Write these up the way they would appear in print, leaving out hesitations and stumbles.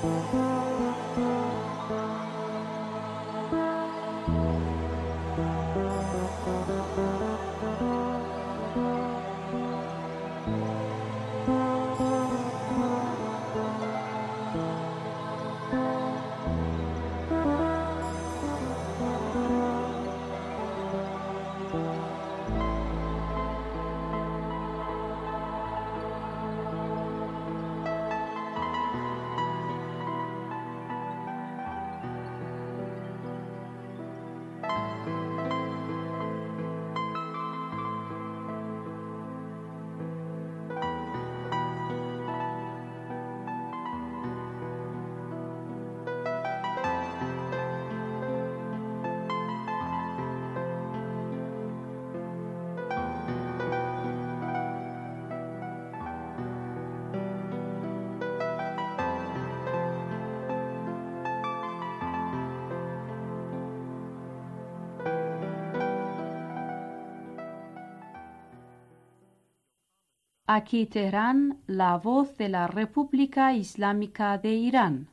Aquí Teherán, la voz de la República Islámica de Irán.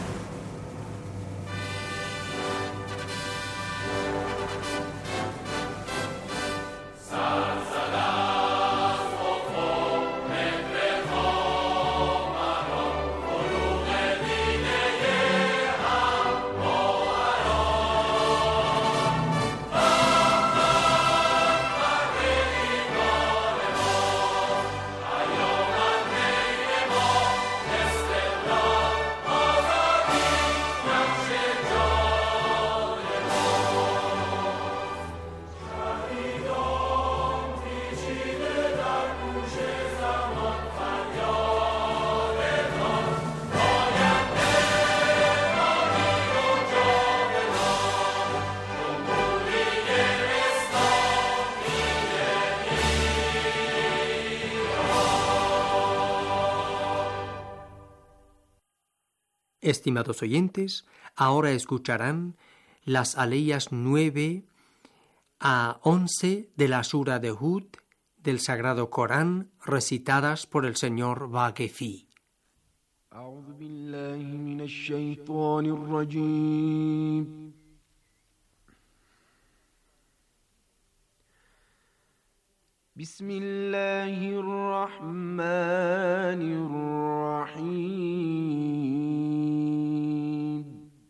Estimados oyentes, ahora escucharán las aleyas 9 a 11 de la Sura de Hud del Sagrado Corán, recitadas por el señor Vaquefi. أعوذ بالله من الشيطان الرجيم. بسم الله الرحمن الرحيم.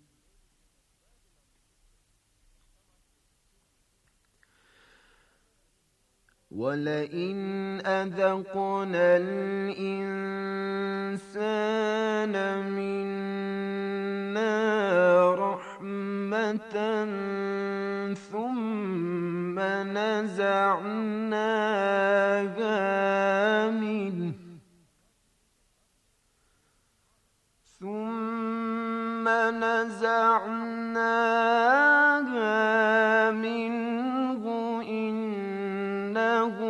ولئن أذقنا الإنسان منا رحمة ثم نزعناها منه إنه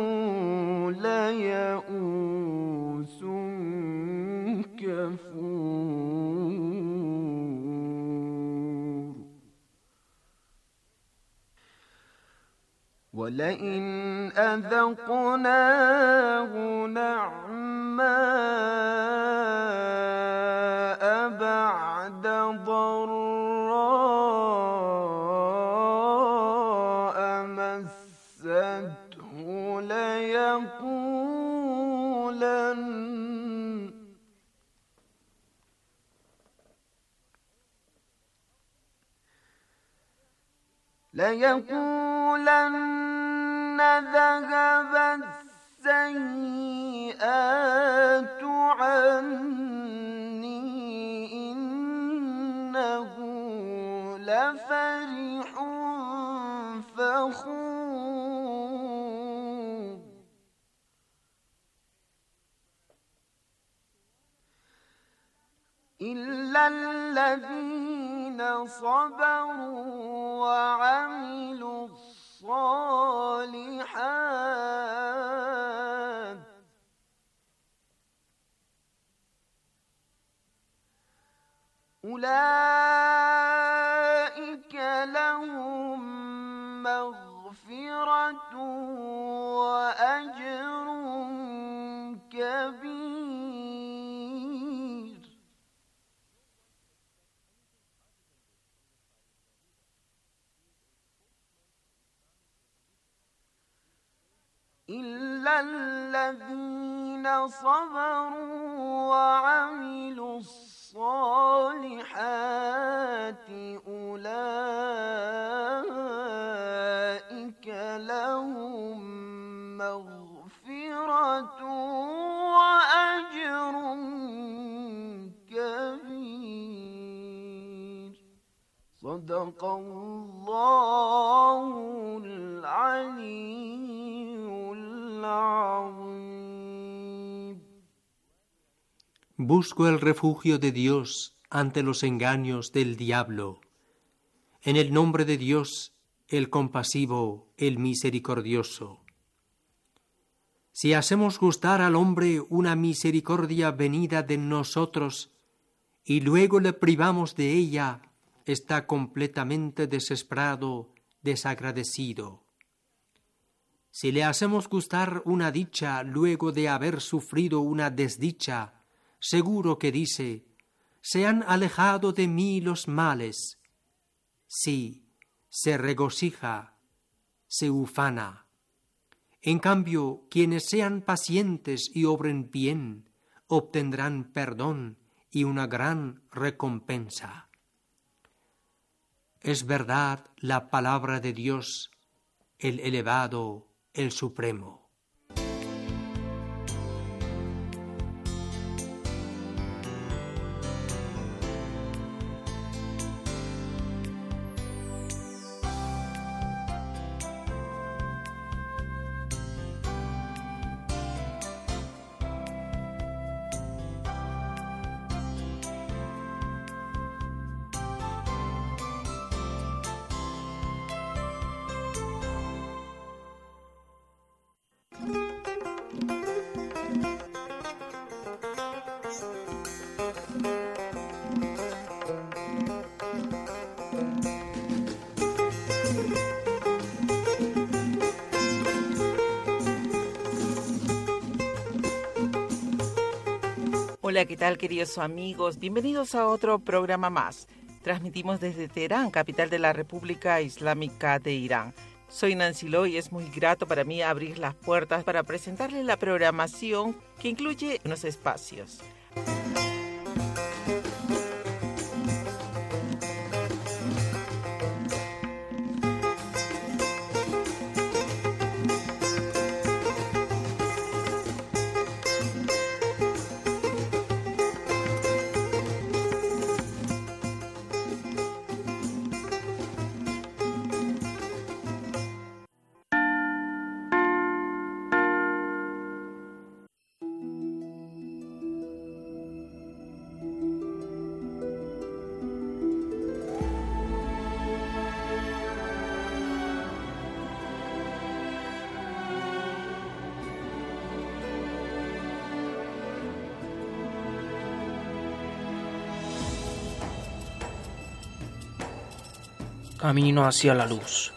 ليئوس كفور. ولئن أذقناه نعماء بعد ضراء مسته ليقولن ذهب السيئات عني إنه لفرح فخور. إلا الذين صبروا وعملوا الصالحات أولئك لهم مغفرة وأجر كبير. الذين صبروا وعملوا الصالحات أولئك لهم مغفرة وأجر كبير. صدق الله العلي العظيم. Busco el refugio de Dios ante los engaños del diablo. En el nombre de Dios, el compasivo, el misericordioso. Si hacemos gustar al hombre una misericordia venida de nosotros y luego le privamos de ella, está completamente desesperado, desagradecido. Si le hacemos gustar una dicha luego de haber sufrido una desdicha, seguro que dice: se han alejado de mí los males. Sí, se regocija, se ufana. En cambio, quienes sean pacientes y obren bien, obtendrán perdón y una gran recompensa. Es verdad la palabra de Dios, el elevado, el supremo. Hola, ¿qué tal, queridos amigos? Bienvenidos a otro programa más. Transmitimos desde Teherán, capital de la República Islámica de Irán. Soy Nancy Lo y es muy grato para mí abrir las puertas para presentarles la programación que incluye unos espacios. Camino hacia la luz.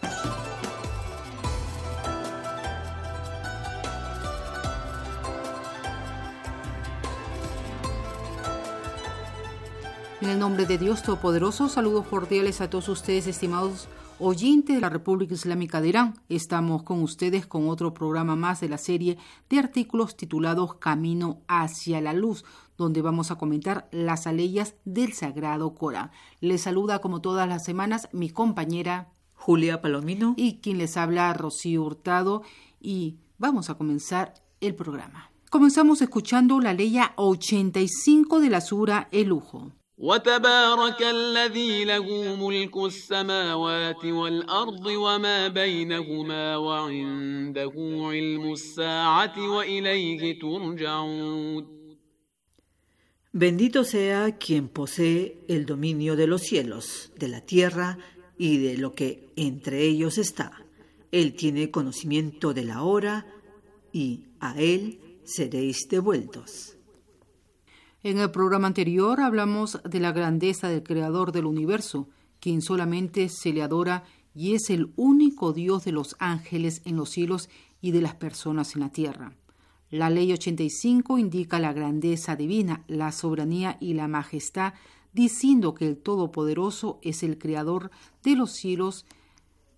En el nombre de Dios Todopoderoso, saludos cordiales a todos ustedes, estimados oyentes de la República Islámica de Irán. Estamos con ustedes con otro programa más de la serie de artículos titulados Camino hacia la luz, donde vamos a comentar las aleyas del Sagrado Corán. Les saluda como todas las semanas mi compañera Julia Palomino y quien les habla Rocío Hurtado, y vamos a comenzar el programa. Comenzamos escuchando la aleya 85 de la sura El Lujo. وتبارك الذي له ملك السماوات والأرض وما بينهما وعنده علم الساعة وإليه ترجعون. Bendito sea quien posee el dominio de los cielos, de la tierra y de lo que entre ellos está. Él tiene conocimiento de la hora y a él seréis devueltos. En el programa anterior hablamos de la grandeza del Creador del universo, quien solamente se le adora y es el único Dios de los ángeles en los cielos y de las personas en la tierra. La ley 85 indica la grandeza divina, la soberanía y la majestad, diciendo que el Todopoderoso es el Creador de los cielos,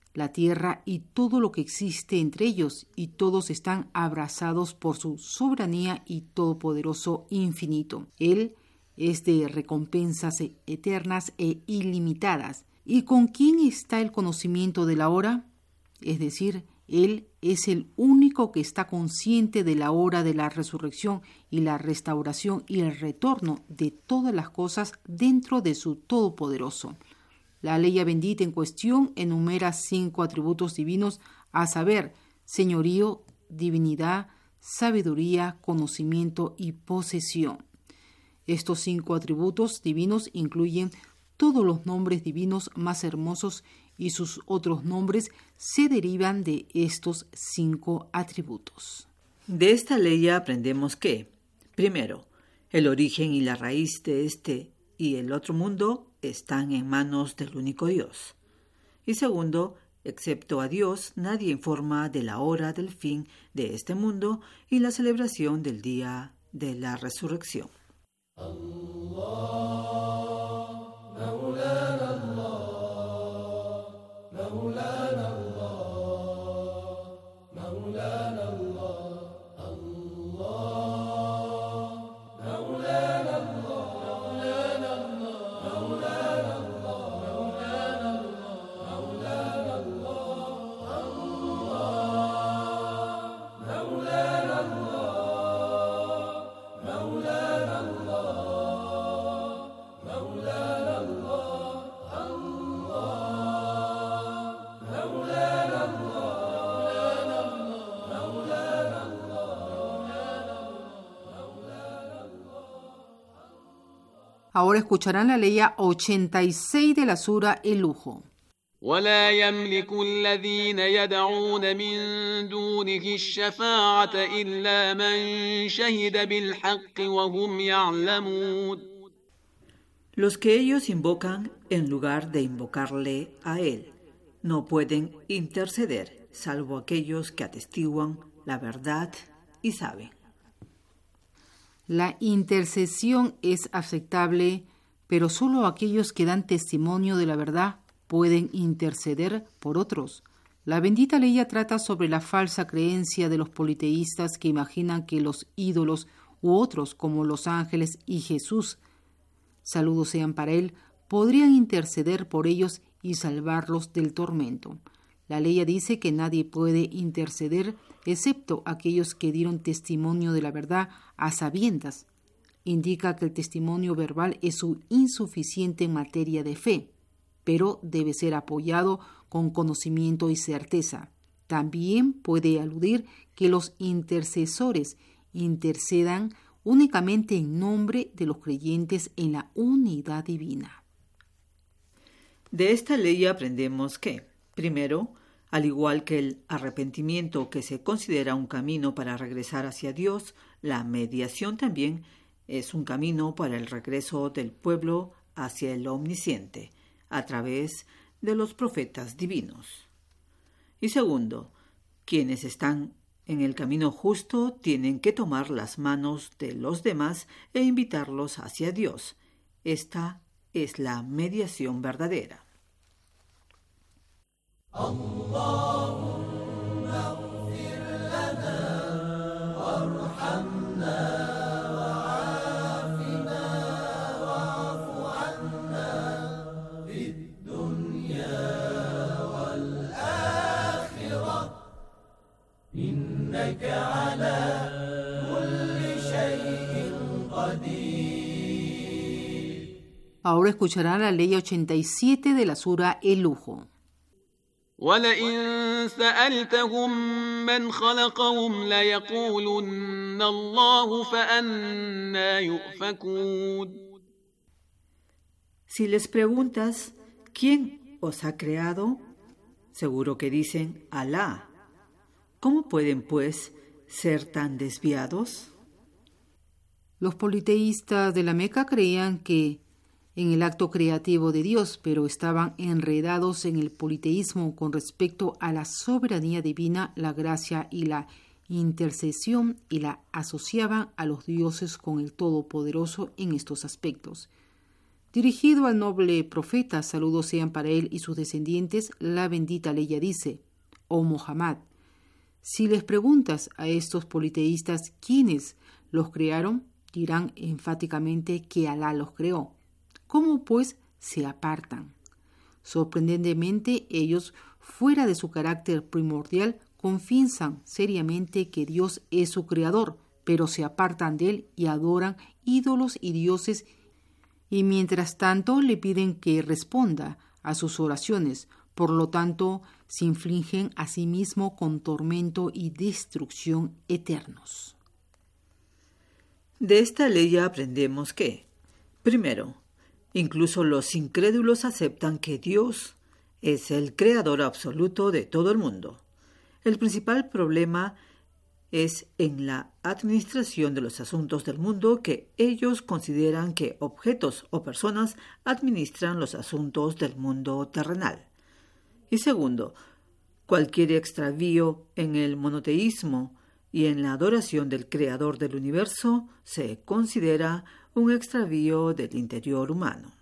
la tierra y todo lo que existe entre ellos, y todos están abrazados por su soberanía y todopoderoso infinito. Él es de recompensas eternas e ilimitadas. ¿Y con quién está el conocimiento de la hora? Es decir, Él es el único que está consciente de la hora de la resurrección y la restauración y el retorno de todas las cosas dentro de su Todopoderoso. La ley bendita en cuestión enumera 5 atributos divinos, a saber, señorío, divinidad, sabiduría, conocimiento y posesión. Estos 5 atributos divinos incluyen todos los nombres divinos más hermosos y sus otros nombres se derivan de estos 5 atributos. De esta ley aprendemos que, primero, el origen y la raíz de este y el otro mundo están en manos del único Dios. Y segundo, excepto a Dios, nadie informa de la hora del fin de este mundo y la celebración del día de la resurrección. Ahora escucharán la ley 86 de la sura El Lujo. ولا يملك الذين يدعون من دونه الشفاعة إلا من شهد بالحق وهم يعلمون. Los que ellos invocan en lugar de invocarle a él no pueden interceder, salvo aquellos que atestiguan la verdad y saben. La intercesión es aceptable, pero solo aquellos que dan testimonio de la verdad pueden interceder por otros. La bendita ley trata sobre la falsa creencia de los politeístas que imaginan que los ídolos u otros, como los ángeles y Jesús, saludos sean para él, podrían interceder por ellos y salvarlos del tormento. La ley dice que nadie puede interceder excepto aquellos que dieron testimonio de la verdad a sabiendas. Indica que el testimonio verbal es insuficiente en materia de fe, pero debe ser apoyado con conocimiento y certeza. También puede aludir que los intercesores intercedan únicamente en nombre de los creyentes en la unidad divina. De esta ley aprendemos que, primero, al igual que el arrepentimiento que se considera un camino para regresar hacia Dios, la mediación también es un camino para el regreso del pueblo hacia el Omnisciente, a través de los profetas divinos. Y segundo, quienes están en el camino justo tienen que tomar las manos de los demás e invitarlos hacia Dios. Esta es la mediación verdadera. Ahora escucharán la ley 87 de la sura El Lujo. ولئن سألتهم من خلقهم ليقولن الله فأنى يؤفكون. Si les preguntas, ¿quién os ha creado? Seguro que dicen, Alá. ¿Cómo pueden, pues, ser tan desviados? Los politeístas de la Meca creían que en el acto creativo de Dios, pero estaban enredados en el politeísmo con respecto a la soberanía divina, la gracia y la intercesión, y la asociaban a los dioses con el Todopoderoso en estos aspectos. Dirigido al noble profeta, saludos sean para él y sus descendientes, la bendita Aleya dice: Oh Muhammad, si les preguntas a estos politeístas quiénes los crearon, dirán enfáticamente que Alá los creó. ¿Cómo pues se apartan? Sorprendentemente, ellos, fuera de su carácter primordial, confiesan seriamente que Dios es su creador, pero se apartan de él y adoran ídolos y dioses, y mientras tanto le piden que responda a sus oraciones. Por lo tanto, se infligen a sí mismos con tormento y destrucción eternos. De esta ley aprendemos que, primero, incluso los incrédulos aceptan que Dios es el creador absoluto de todo el mundo. El principal problema es en la administración de los asuntos del mundo, que ellos consideran que objetos o personas administran los asuntos del mundo terrenal. Y segundo, cualquier extravío en el monoteísmo y en la adoración del creador del universo se considera un extravío del interior humano.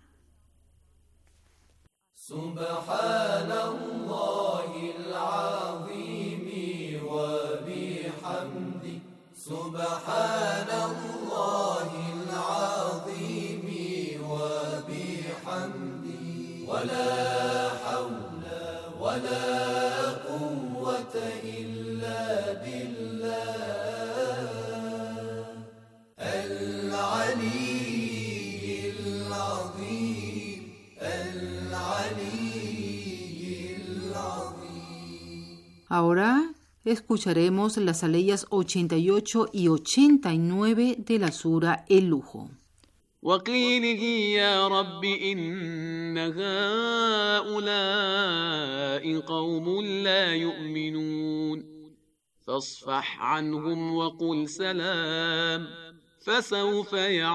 Ahora escucharemos las aleyas 88 y 89 de la sura El Lujo. وقيله يا رب إن هؤلاء قوم لا يؤمنون فاصفح عنهم وقل سلام فسوف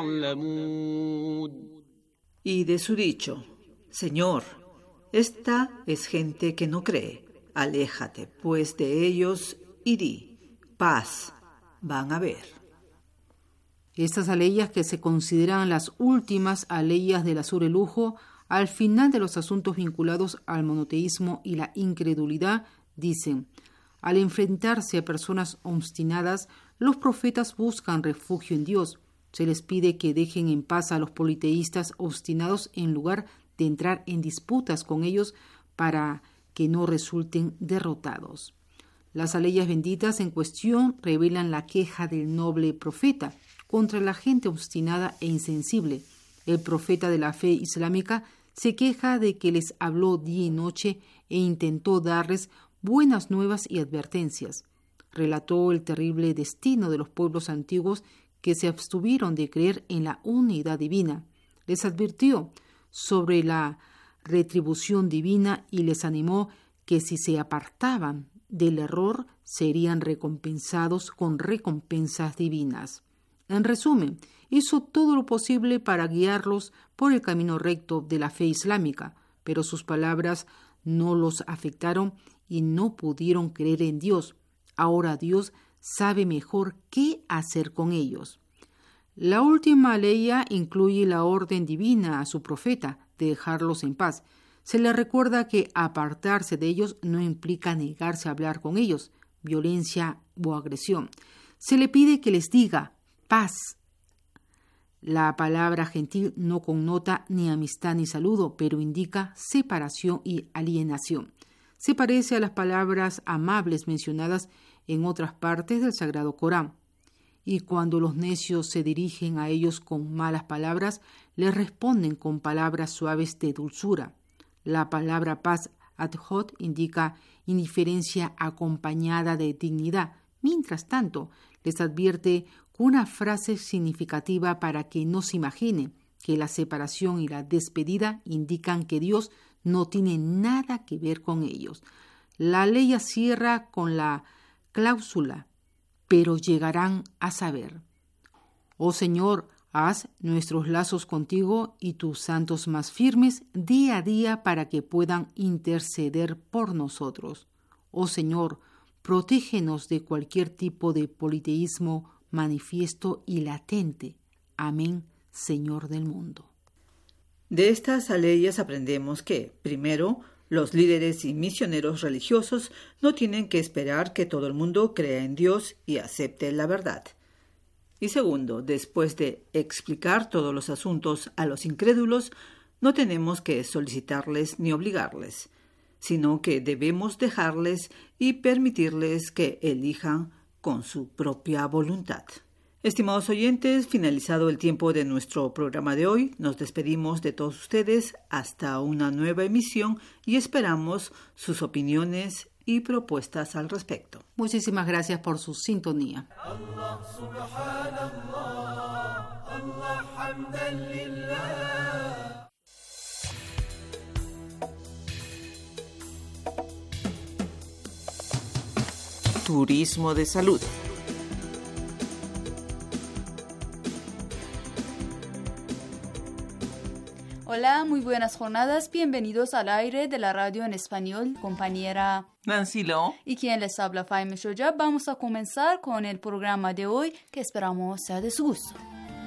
يعلمون. Y de su dicho: Señor, esta es gente que no cree. Aléjate pues de ellos y di: paz, van a ver. Estas aleyas, que se consideran las últimas aleyas de la sura El Lujo, al final de los asuntos vinculados al monoteísmo y la incredulidad, dicen: al enfrentarse a personas obstinadas, los profetas buscan refugio en Dios. Se les pide que dejen en paz a los politeístas obstinados en lugar de entrar en disputas con ellos para que no resulten derrotados. Las aleyas benditas en cuestión revelan la queja del noble profeta contra la gente obstinada e insensible. El profeta de la fe islámica se queja de que les habló día y noche e intentó darles buenas nuevas y advertencias. Relató el terrible destino de los pueblos antiguos que se abstuvieron de creer en la unidad divina. Les advirtió sobre la retribución divina y les animó que si se apartaban del error serían recompensados con recompensas divinas. En resumen, hizo todo lo posible para guiarlos por el camino recto de la fe islámica, pero sus palabras no los afectaron y no pudieron creer en Dios. Ahora Dios sabe mejor qué hacer con ellos. La última aleya incluye la orden divina a su profeta de dejarlos en paz. Se le recuerda que apartarse de ellos no implica negarse a hablar con ellos, violencia o agresión. Se le pide que les diga paz. La palabra gentil no connota ni amistad ni saludo, pero indica separación y alienación. Se parece a las palabras amables mencionadas en otras partes del Sagrado Corán. Y cuando los necios se dirigen a ellos con malas palabras, les responden con palabras suaves de dulzura. La palabra paz, adhot, indica indiferencia acompañada de dignidad. Mientras tanto, les advierte con una frase significativa para que no se imaginen que la separación y la despedida indican que Dios no tiene nada que ver con ellos. La ley cierra con la cláusula: pero llegarán a saber. Oh Señor, haz nuestros lazos contigo y tus santos más firmes día a día para que puedan interceder por nosotros. Oh Señor, protégenos de cualquier tipo de politeísmo manifiesto y latente. Amén, Señor del mundo. De estas aleyas aprendemos que, primero, los líderes y misioneros religiosos no tienen que esperar que todo el mundo crea en Dios y acepte la verdad. Y segundo, después de explicar todos los asuntos a los incrédulos, no tenemos que solicitarles ni obligarles, sino que debemos dejarles y permitirles que elijan con su propia voluntad. Estimados oyentes, finalizado el tiempo de nuestro programa de hoy, nos despedimos de todos ustedes hasta una nueva emisión y esperamos sus opiniones y propuestas al respecto. Muchísimas gracias por su sintonía. Turismo de salud. Hola, muy buenas jornadas. Bienvenidos al aire de la radio en español, compañera Nancy Lo. y quien les habla, Faime Shoya. Vamos a comenzar con el programa de hoy, que esperamos sea de su gusto.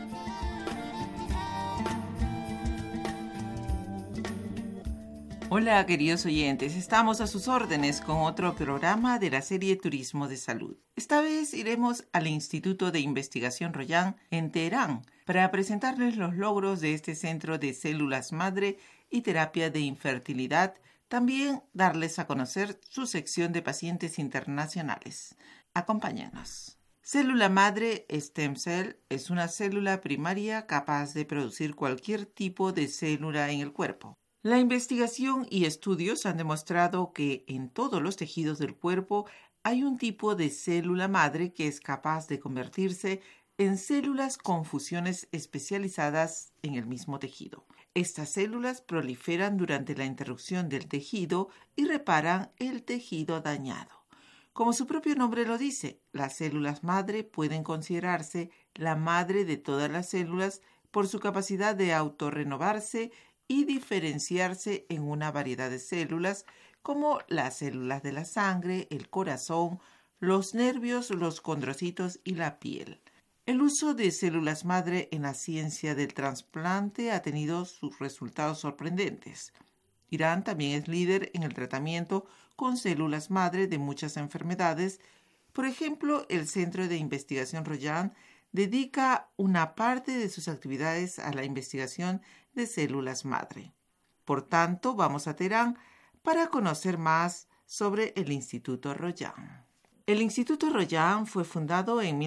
Hola, queridos oyentes. Estamos a sus órdenes con otro programa de la serie Turismo de Salud. Esta vez iremos al Instituto de Investigación Royan en Teherán para presentarles los logros de este centro de células madre y terapia de infertilidad. También darles a conocer su sección de pacientes internacionales. Acompáñenos. Célula madre stem cell es una célula primaria capaz de producir cualquier tipo de célula en el cuerpo. La investigación y estudios han demostrado que en todos los tejidos del cuerpo hay un tipo de célula madre que es capaz de convertirse en células con fusiones especializadas en el mismo tejido. Estas células proliferan durante la interrupción del tejido y reparan el tejido dañado. Como su propio nombre lo dice, las células madre pueden considerarse la madre de todas las células por su capacidad de autorrenovarse y diferenciarse en una variedad de células como las células de la sangre, el corazón, los nervios, los condrocitos y la piel. El uso de células madre en la ciencia del trasplante ha tenido sus resultados sorprendentes. Irán también es líder en el tratamiento con células madre de muchas enfermedades. Por ejemplo, el Centro de Investigación Royan dedica una parte de sus actividades a la investigación de células madre. Por tanto, vamos a Teherán para conocer más sobre el Instituto Royan. El Instituto Royan fue fundado en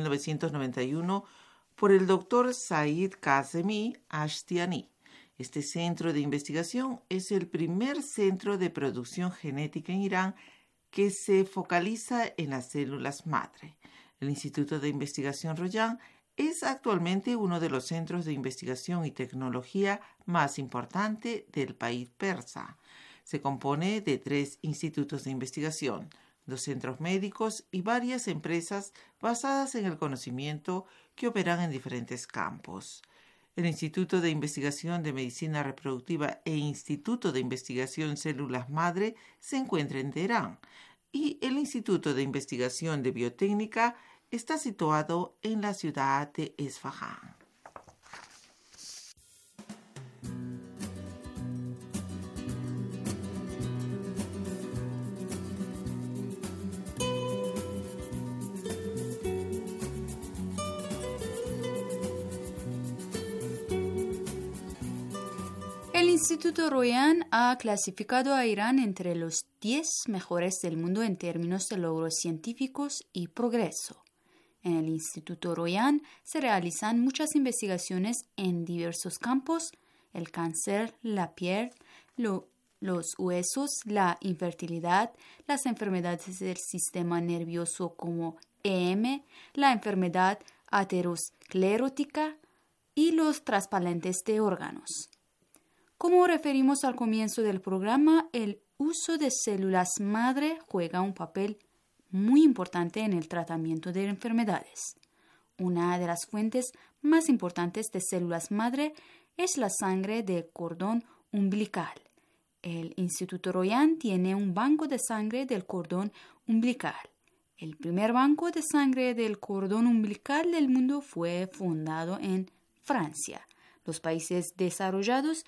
1991 por el Dr. Said Kazemi Ashtiani. Este centro de investigación es el primer centro de producción genética en Irán que se focaliza en las células madre. El Instituto de Investigación Royan es actualmente uno de los centros de investigación y tecnología más importante del país persa. Se compone de 3 institutos de investigación, 2 centros médicos y varias empresas basadas en el conocimiento que operan en diferentes campos. El Instituto de Investigación de Medicina Reproductiva e Instituto de Investigación Células Madre se encuentra en Teherán y el Instituto de Investigación de Biotécnica está situado en la ciudad de Esfahán. El Instituto Royan ha clasificado a Irán entre los 10 mejores del mundo en términos de logros científicos y progreso. En el Instituto Royan se realizan muchas investigaciones en diversos campos: el cáncer, la piel, los huesos, la infertilidad, las enfermedades del sistema nervioso como EM, la enfermedad aterosclerótica y los trasplantes de órganos. Como referimos al comienzo del programa, el uso de células madre juega un papel muy importante en el tratamiento de enfermedades. Una de las fuentes más importantes de células madre es la sangre de cordón umbilical. El Instituto Royan tiene un banco de sangre del cordón umbilical. El primer banco de sangre del cordón umbilical del mundo fue fundado en Francia. Los países desarrollados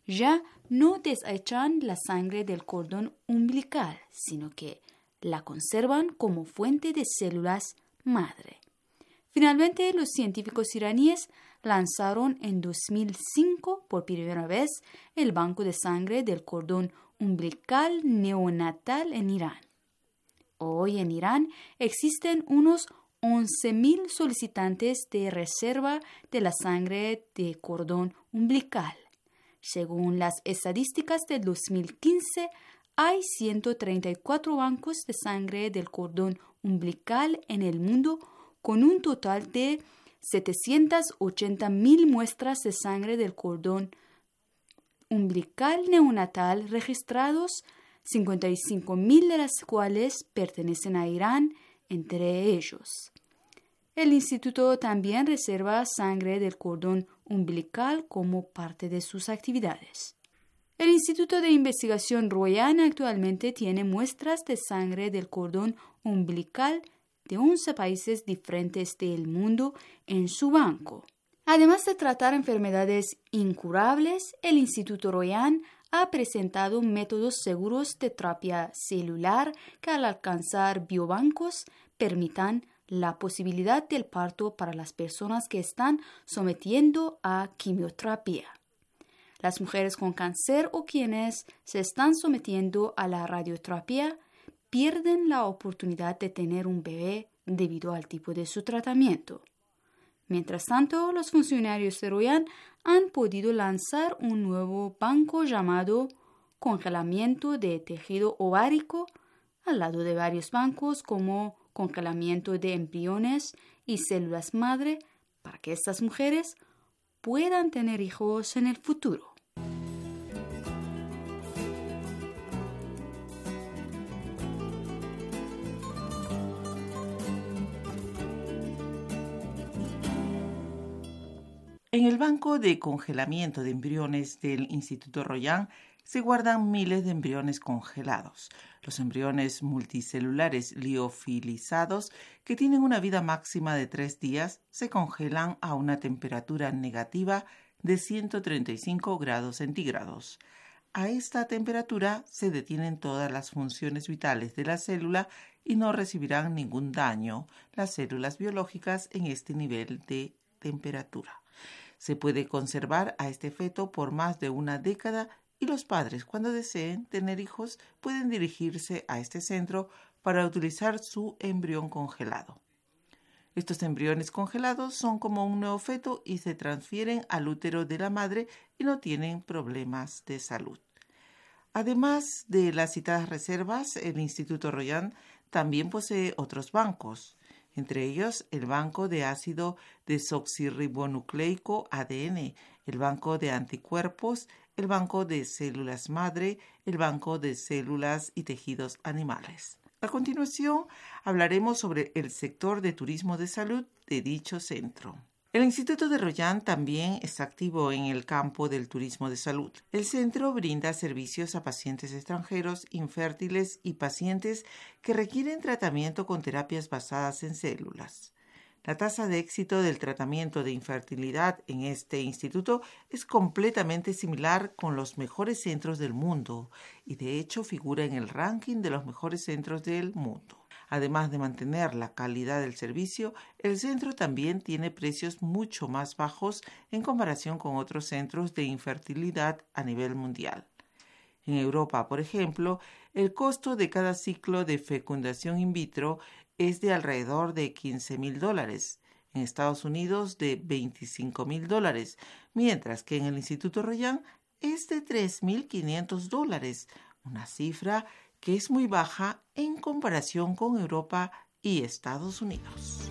ya no desechan la sangre del cordón umbilical, sino que la conservan como fuente de células madre. Finalmente, los científicos iraníes lanzaron en 2005 por primera vez el banco de sangre del cordón umbilical neonatal en Irán. Hoy en Irán existen unos 11.000 solicitantes de reserva de la sangre de cordón umbilical. Según las estadísticas del 2015, hay 134 bancos de sangre del cordón umbilical en el mundo, con un total de 780.000 muestras de sangre del cordón umbilical neonatal registrados, 55.000 de las cuales pertenecen a Irán, entre ellos. El instituto también reserva sangre del cordón umbilical como parte de sus actividades. El Instituto de Investigación Royan actualmente tiene muestras de sangre del cordón umbilical de 11 países diferentes del mundo en su banco. Además de tratar enfermedades incurables, el Instituto Royan ha presentado métodos seguros de terapia celular que al alcanzar biobancos permitan la posibilidad del parto para las personas que están sometiendo a quimioterapia. Las mujeres con cáncer o quienes se están sometiendo a la radioterapia pierden la oportunidad de tener un bebé debido al tipo de su tratamiento. Mientras tanto, los funcionarios de Royan han podido lanzar un nuevo banco llamado congelamiento de tejido ovárico, al lado de varios bancos como congelamiento de embriones y células madre, para que estas mujeres puedan tener hijos en el futuro. En el banco de congelamiento de embriones del Instituto Royan se guardan miles de embriones congelados. Los embriones multicelulares liofilizados, que tienen una vida máxima de 3 días, se congelan a una temperatura negativa de 135 grados centígrados. A esta temperatura se detienen todas las funciones vitales de la célula y no recibirán ningún daño las células biológicas en este nivel de temperatura. Se puede conservar a este feto por más de una década y los padres, cuando deseen tener hijos, pueden dirigirse a este centro para utilizar su embrión congelado. Estos embriones congelados son como un nuevo feto y se transfieren al útero de la madre y no tienen problemas de salud. Además de las citadas reservas, el Instituto Royan también posee otros bancos, entre ellos el banco de ácido desoxirribonucleico ADN, el banco de anticuerpos, el banco de células madre, el banco de células y tejidos animales. A continuación, hablaremos sobre el sector de turismo de salud de dicho centro. El Instituto de Royan también está activo en el campo del turismo de salud. El centro brinda servicios a pacientes extranjeros, infértiles y pacientes que requieren tratamiento con terapias basadas en células. La tasa de éxito del tratamiento de infertilidad en este instituto es completamente similar con los mejores centros del mundo y de hecho figura en el ranking de los mejores centros del mundo. Además de mantener la calidad del servicio, el centro también tiene precios mucho más bajos en comparación con otros centros de infertilidad a nivel mundial. En Europa, por ejemplo, el costo de cada ciclo de fecundación in vitro es de alrededor de $15,000, en Estados Unidos de $25,000, mientras que en el Instituto Royan es de $3,500, una cifra que es muy baja en comparación con Europa y Estados Unidos.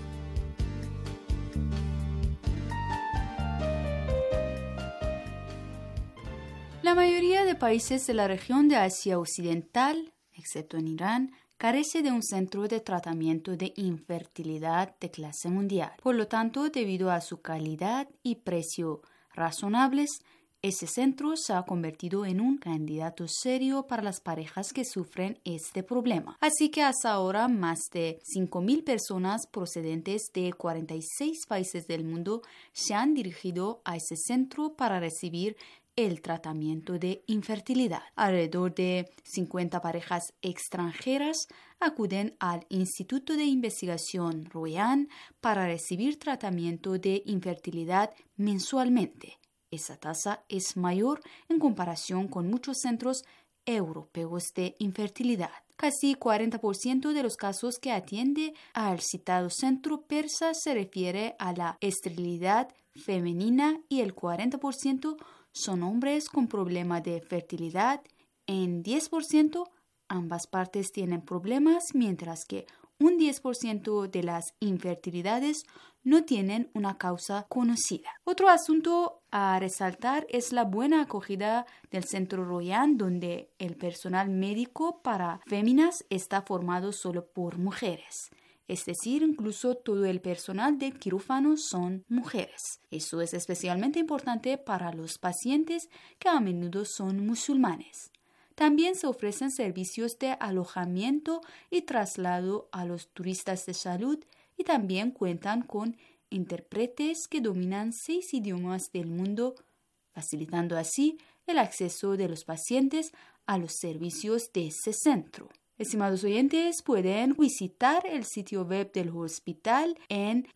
La mayoría de países de la región de Asia Occidental, excepto en Irán, carece de un centro de tratamiento de infertilidad de clase mundial. Por lo tanto, debido a su calidad y precio razonables, ese centro se ha convertido en un candidato serio para las parejas que sufren este problema. Así que hasta ahora más de 5.000 personas procedentes de 46 países del mundo se han dirigido a ese centro para recibir el tratamiento de infertilidad. Alrededor de 50 parejas extranjeras acuden al Instituto de Investigación Royan para recibir tratamiento de infertilidad mensualmente. Esa tasa es mayor en comparación con muchos centros europeos de infertilidad. Casi 40% de los casos que atiende al citado centro persa se refiere a la esterilidad femenina y el 40% son hombres con problema de fertilidad. En 10% ambas partes tienen problemas, mientras que un 10% de las infertilidades no tienen una causa conocida. Otro asunto a resaltar es la buena acogida del Centro Royan, donde el personal médico para féminas está formado solo por mujeres. Es decir, incluso todo el personal de quirófano son mujeres. Eso es especialmente importante para los pacientes que a menudo son musulmanes. También se ofrecen servicios de alojamiento y traslado a los turistas de salud y también cuentan con intérpretes que dominan 6 idiomas del mundo, facilitando así el acceso de los pacientes a los servicios de ese centro. Estimados oyentes, pueden visitar el sitio web del hospital en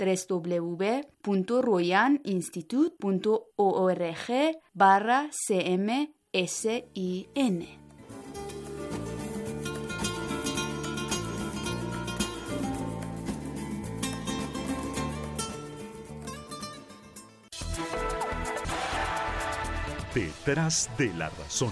www.royaninstitute.org/cmsin. Detrás de la razón.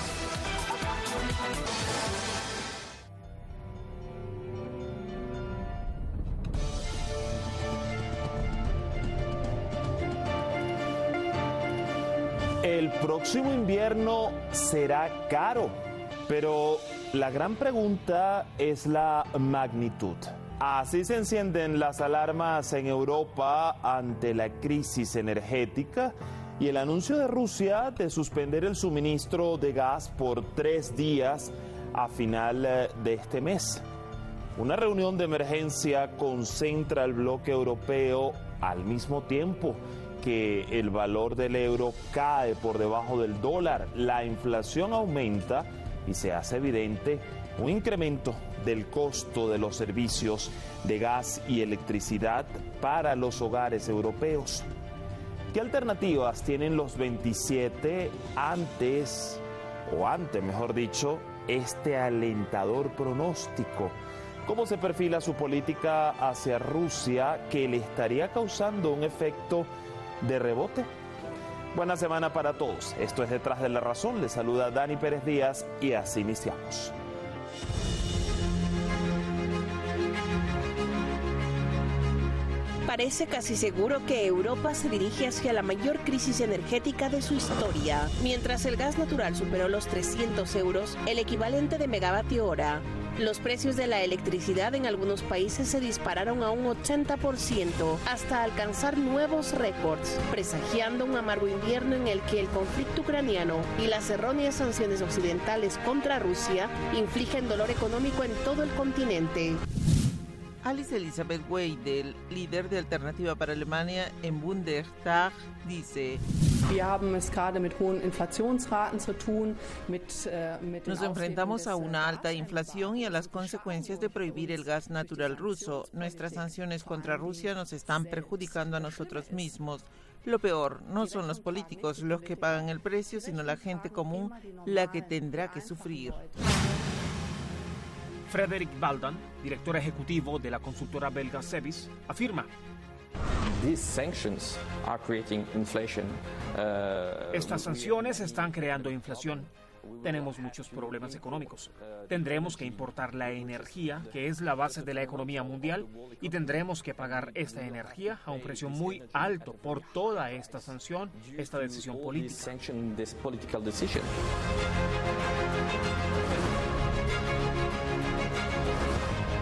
El próximo invierno será caro, pero la gran pregunta es la magnitud. Así se encienden las alarmas en Europa ante la crisis energética y el anuncio de Rusia de suspender el suministro de gas por 3 días a final de este mes. Una reunión de emergencia concentra al bloque europeo al mismo tiempo que el valor del euro cae por debajo del dólar, la inflación aumenta y se hace evidente un incremento del costo de los servicios de gas y electricidad para los hogares europeos. ¿Qué alternativas tienen los 27 ante, mejor dicho, este alentador pronóstico? ¿Cómo se perfila su política hacia Rusia que le estaría causando un efecto de rebote? Buena semana para todos. Esto es Detrás de la Razón. Les saluda Dani Pérez Díaz y así iniciamos. Parece casi seguro que Europa se dirige hacia la mayor crisis energética de su historia. Mientras el gas natural superó los 300 euros, el equivalente de megavatio hora, los precios de la electricidad en algunos países se dispararon a un 80% hasta alcanzar nuevos récords, presagiando un amargo invierno en el que el conflicto ucraniano y las erróneas sanciones occidentales contra Rusia infligen dolor económico en todo el continente. Alice Elisabeth Weidel, líder de Alternativa para Alemania en Bundestag, dice: Nos enfrentamos a una alta inflación y a las consecuencias de prohibir el gas natural ruso. Nuestras sanciones contra Rusia nos están perjudicando a nosotros mismos. Lo peor, no son los políticos los que pagan el precio, sino la gente común la que tendrá que sufrir. Frederik Baldan, director ejecutivo de la consultora belga Sebis, afirma: Estas sanciones están creando inflación. Tenemos muchos problemas económicos. Tendremos que importar la energía, que es la base de la economía mundial, y tendremos que pagar esta energía a un precio muy alto por toda esta sanción, esta decisión política.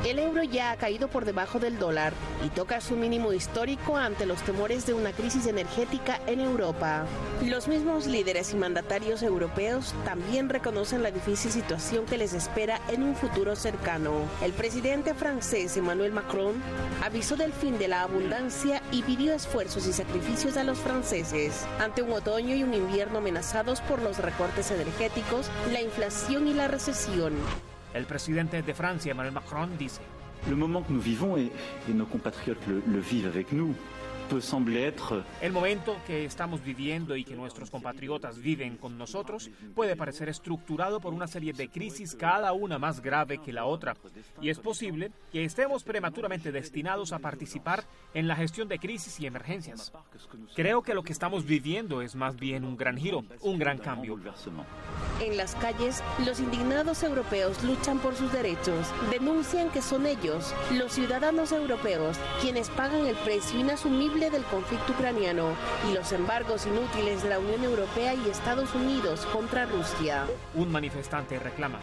El euro ya ha caído por debajo del dólar y toca su mínimo histórico ante los temores de una crisis energética en Europa. Los mismos líderes y mandatarios europeos también reconocen la difícil situación que les espera en un futuro cercano. El presidente francés Emmanuel Macron avisó del fin de la abundancia y pidió esfuerzos y sacrificios a los franceses ante un otoño y un invierno amenazados por los recortes energéticos, la inflación y la recesión. El presidente de Francia, Emmanuel Macron, dice: Le moment que nous vivons et nos compatriotes le vivent avec nous. El momento que estamos viviendo y que nuestros compatriotas viven con nosotros puede parecer estructurado por una serie de crisis, cada una más grave que la otra, y es posible que estemos prematuramente destinados a participar en la gestión de crisis y emergencias. Creo que lo que estamos viviendo es más bien un gran giro, un gran cambio. En las calles, los indignados europeos luchan por sus derechos. Denuncian que son ellos, los ciudadanos europeos, quienes pagan el precio inasumible del conflicto ucraniano y los embargos inútiles de la Unión Europea y Estados Unidos contra Rusia. Un manifestante reclama: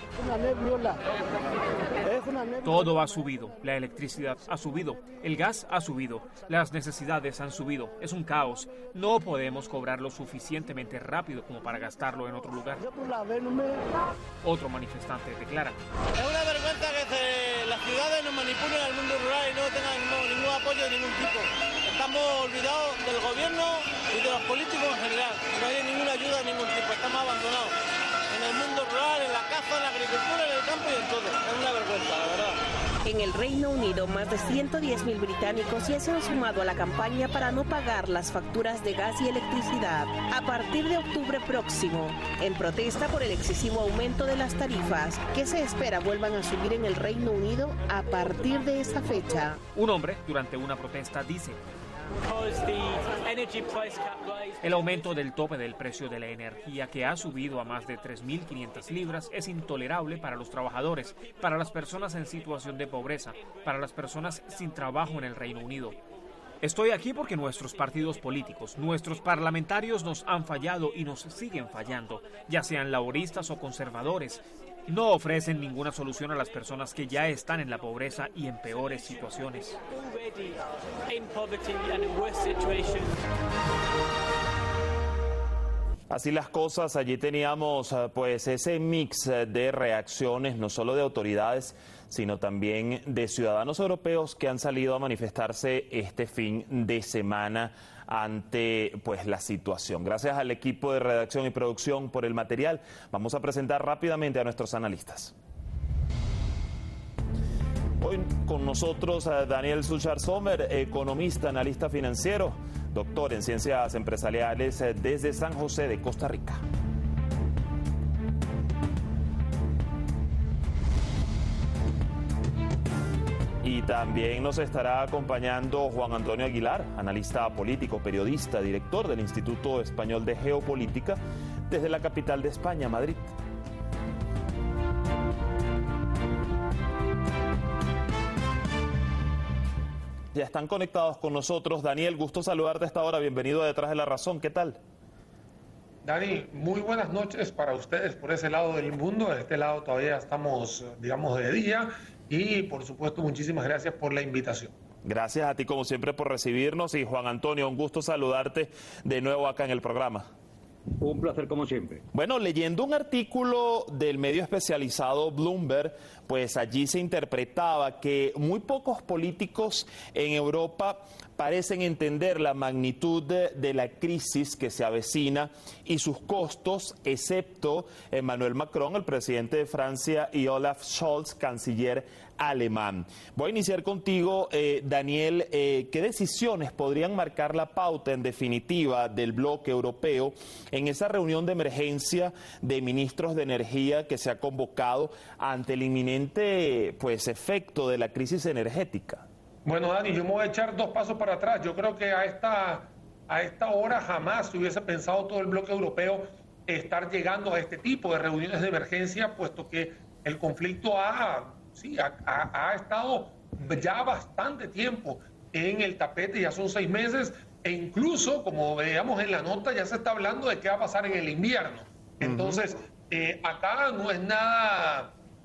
todo ha subido, la electricidad ha subido, el gas ha subido, las necesidades han subido, es un caos. No podemos cobrarlo suficientemente rápido como para gastarlo en otro lugar. Otro manifestante declara: es una vergüenza que las ciudades nos manipulen al mundo rural y no tengan ningún apoyo de ningún tipo. Estamos olvidados del gobierno y de los políticos en general. No hay ninguna ayuda de ningún tipo, estamos abandonados. En el mundo rural, en la caza, en la agricultura, en el campo y en todo. Es una vergüenza, la verdad. En el Reino Unido, más de 110.000 británicos ya se han sumado a la campaña para no pagar las facturas de gas y electricidad a partir de octubre próximo, en protesta por el excesivo aumento de las tarifas, que se espera vuelvan a subir en el Reino Unido a partir de esta fecha. Un hombre, durante una protesta, dice: el aumento del tope del precio de la energía, que ha subido a más de 3.500 libras, es intolerable para los trabajadores, para las personas en situación de pobreza, para las personas sin trabajo en el Reino Unido. Estoy aquí porque nuestros partidos políticos, nuestros parlamentarios nos han fallado y nos siguen fallando, ya sean laboristas o conservadores. No ofrecen ninguna solución a las personas que ya están en la pobreza y en peores situaciones. Así las cosas, allí teníamos pues ese mix de reacciones, no solo de autoridades, sino también de ciudadanos europeos que han salido a manifestarse este fin de semana ante pues la situación. Gracias al equipo de redacción y producción por el material. Vamos a presentar rápidamente a nuestros analistas. Hoy con nosotros Daniel Suchard Sommer, economista, analista financiero, doctor en ciencias empresariales desde San José de Costa Rica. Y también nos estará acompañando Juan Antonio Aguilar, analista político, periodista, director del Instituto Español de Geopolítica, desde la capital de España, Madrid. Ya están conectados con nosotros. Daniel, gusto saludarte a esta hora. Bienvenido a Detrás de la Razón. ¿Qué tal? Dani, muy buenas noches para ustedes por ese lado del mundo. De este lado todavía estamos, digamos, de día. Y, por supuesto, muchísimas gracias por la invitación. Gracias a ti, como siempre, por recibirnos. Y, Juan Antonio, un gusto saludarte de nuevo acá en el programa. Un placer, como siempre. Bueno, leyendo un artículo del medio especializado Bloomberg, pues allí se interpretaba que muy pocos políticos en Europa parecen entender la magnitud de la crisis que se avecina y sus costos, excepto Emmanuel Macron, el presidente de Francia, y Olaf Scholz, canciller alemán. Voy a iniciar contigo, Daniel. ¿Qué decisiones podrían marcar la pauta, en definitiva, del bloque europeo en esa reunión de emergencia de ministros de energía que se ha convocado ante el inminente efecto de la crisis energética? Bueno, Dani, yo me voy a echar dos pasos para atrás. Yo creo que a esta hora jamás se hubiese pensado todo el bloque europeo estar llegando a este tipo de reuniones de emergencia, puesto que el conflicto ha estado ya bastante tiempo en el tapete, ya son 6 meses, e incluso, como veíamos en la nota, ya se está hablando de qué va a pasar en el invierno. Entonces, acá no es nada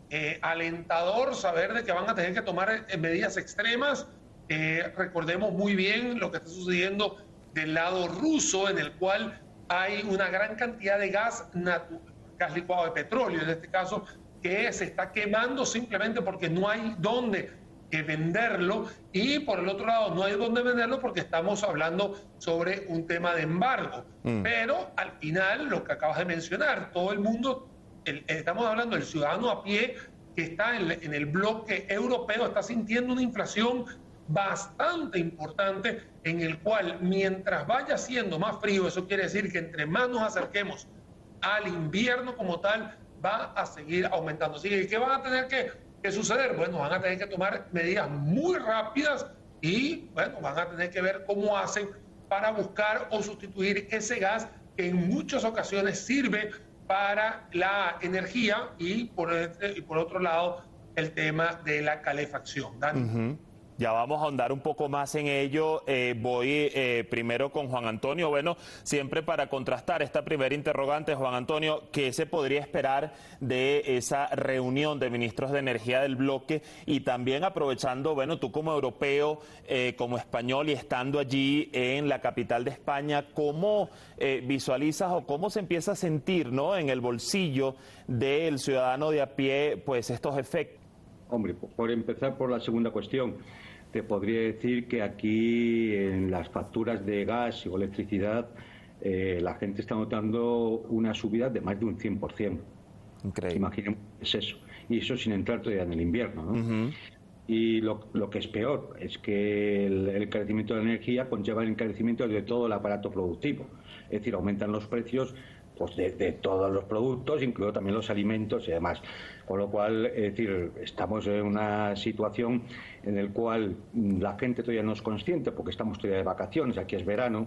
alentador saber de que van a tener que tomar medidas extremas. Recordemos muy bien lo que está sucediendo del lado ruso, en el cual hay una gran cantidad de gas licuado de petróleo, en este caso, que se está quemando simplemente porque no hay dónde venderlo, y por el otro lado no hay dónde venderlo porque estamos hablando sobre un tema de embargo. Pero al final, lo que acabas de mencionar, todo el mundo, estamos hablando del ciudadano a pie que está en el bloque europeo, está sintiendo una inflación bastante importante, en el cual mientras vaya siendo más frío, eso quiere decir que entre más nos acerquemos al invierno como tal, va a seguir aumentando. Así que, ¿qué van a tener que suceder? Bueno, van a tener que tomar medidas muy rápidas y, bueno, van a tener que ver cómo hacen para buscar o sustituir ese gas que en muchas ocasiones sirve para la energía y por otro lado el tema de la calefacción. Dani. Ya vamos a ahondar un poco más en ello. Voy primero con Juan Antonio. Bueno, siempre para contrastar esta primera interrogante, Juan Antonio, ¿qué se podría esperar de esa reunión de ministros de energía del bloque? Y también aprovechando, bueno, tú como europeo, como español y estando allí en la capital de España, ¿cómo visualizas o cómo se empieza a sentir, ¿no?, en el bolsillo del ciudadano de a pie, pues estos efectos? Hombre, por empezar por la segunda cuestión, te podría decir que aquí en las facturas de gas o electricidad la gente está notando una subida de más de un 100%. Increíble. Imaginemos qué es eso. Y eso sin entrar todavía en el invierno, ¿no? Y lo que es peor es que el encarecimiento de la energía conlleva el encarecimiento de todo el aparato productivo. Es decir, aumentan los precios pues de todos los productos, incluido también los alimentos y demás. Con lo cual, es decir, estamos en una situación en la cual la gente todavía no es consciente, porque estamos todavía de vacaciones, aquí es verano,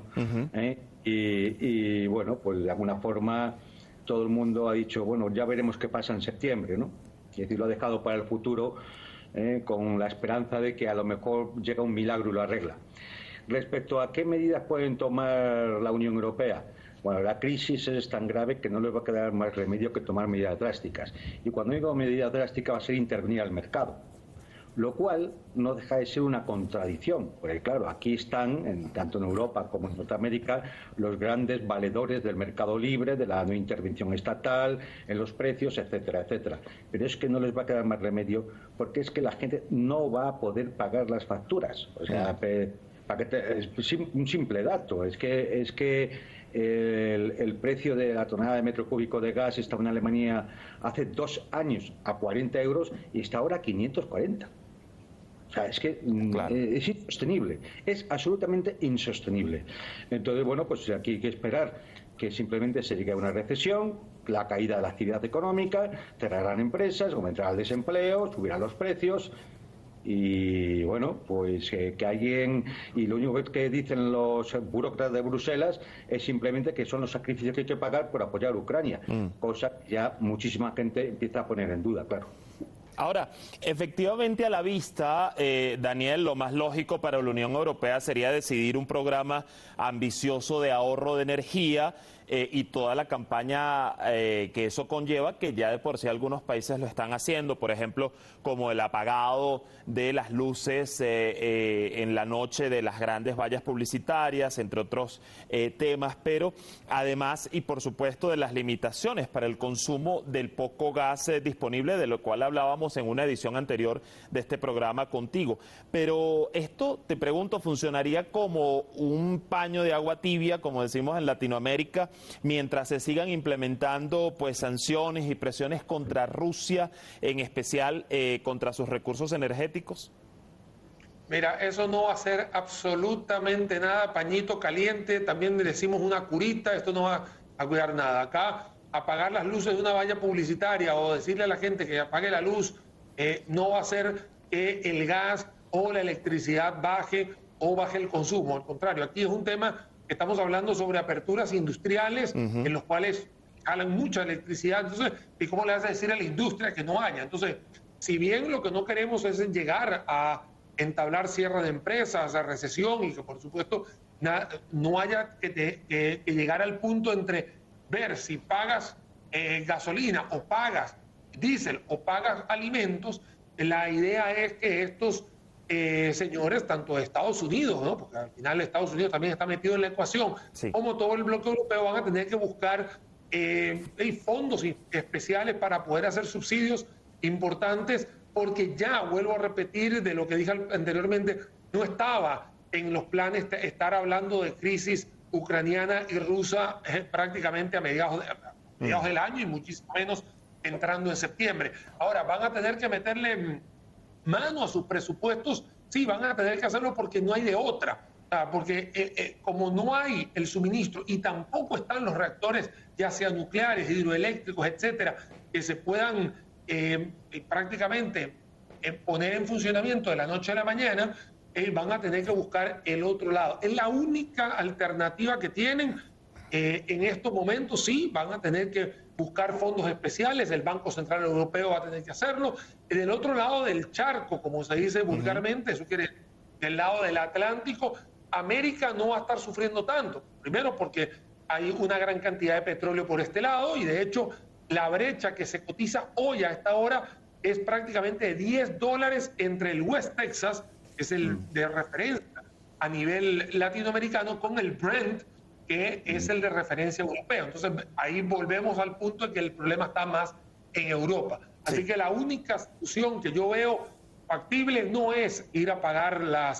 y bueno, pues de alguna forma todo el mundo ha dicho, bueno, ya veremos qué pasa en septiembre, ¿no? Es decir, lo ha dejado para el futuro con la esperanza de que a lo mejor llega un milagro y lo arregla. Respecto a qué medidas pueden tomar la Unión Europea, bueno, la crisis es tan grave que no les va a quedar más remedio que tomar medidas drásticas. Y cuando digo medidas drásticas va a ser intervenir al mercado, lo cual no deja de ser una contradicción, porque claro, aquí están, tanto en Europa como en Norteamérica, los grandes valedores del mercado libre, de la no intervención estatal, en los precios, etcétera, etcétera. Pero es que no les va a quedar más remedio, porque es que la gente no va a poder pagar las facturas. O sea, un simple dato, es que el precio de la tonelada de metro cúbico de gas estaba en Alemania hace 2 años a 40 euros y está ahora a 540. O sea, es que es insostenible, es absolutamente insostenible. Entonces, bueno, pues aquí hay que esperar que simplemente se llegue a una recesión, la caída de la actividad económica, cerrarán empresas, aumentará el desempleo, subirán los precios. Y bueno, pues que alguien, y lo único que dicen los burócratas de Bruselas es simplemente que son los sacrificios que hay que pagar por apoyar a Ucrania, cosa que ya muchísima gente empieza a poner en duda, claro. Ahora, efectivamente a la vista, Daniel, lo más lógico para la Unión Europea sería decidir un programa ambicioso de ahorro de energía y toda la campaña que eso conlleva, que ya de por sí algunos países lo están haciendo, por ejemplo, como el apagado de las luces en la noche de las grandes vallas publicitarias, entre otros temas, pero además y por supuesto de las limitaciones para el consumo del poco gas disponible, de lo cual hablábamos en una edición anterior de este programa contigo. Pero esto, te pregunto, ¿funcionaría como un paño de agua tibia, como decimos en Latinoamérica, mientras se sigan implementando pues sanciones y presiones contra Rusia, en especial contra sus recursos energéticos? Mira, eso no va a ser absolutamente nada pañito caliente, también le decimos una curita, esto no va a cuidar nada. Acá, apagar las luces de una valla publicitaria o decirle a la gente que apague la luz, no va a hacer que el gas o la electricidad baje o baje el consumo. Al contrario, aquí es un tema que estamos hablando sobre aperturas industriales en los cuales jalan mucha electricidad. Entonces, ¿y cómo le vas a decir a la industria que no haya? Entonces, si bien lo que no queremos es llegar a entablar cierre de empresas, a recesión y que por supuesto no haya que llegar al punto entre ver si pagas gasolina o pagas diésel o pagas alimentos, la idea es que estos señores, tanto de Estados Unidos, ¿no? Porque al final Estados Unidos también está metido en la ecuación, como todo el bloque europeo, van a tener que buscar fondos especiales para poder hacer subsidios importantes, porque ya, vuelvo a repetir de lo que dije anteriormente, no estaba en los planes estar hablando de crisis ucraniana y rusa prácticamente a mediados del año y muchísimo menos entrando en septiembre. Ahora, van a tener que meterle mano a sus presupuestos, sí, van a tener que hacerlo porque no hay de otra, porque como no hay el suministro y tampoco están los reactores, ya sean nucleares, hidroeléctricos, etcétera, que se puedan prácticamente poner en funcionamiento de la noche a la mañana, van a tener que buscar el otro lado. Es la única alternativa que tienen en estos momentos. Sí, van a tener que buscar fondos especiales, el Banco Central Europeo va a tener que hacerlo. Del otro lado del charco, como se dice vulgarmente, eso quiere decir del lado del Atlántico, América no va a estar sufriendo tanto. Primero porque hay una gran cantidad de petróleo por este lado y de hecho la brecha que se cotiza hoy a esta hora es prácticamente de $10 entre el West Texas, que es el de referencia a nivel latinoamericano, con el Brent, que es el de referencia europeo. Entonces ahí volvemos al punto de que el problema está más en Europa. Así que la única solución que yo veo factible no es ir a pagar las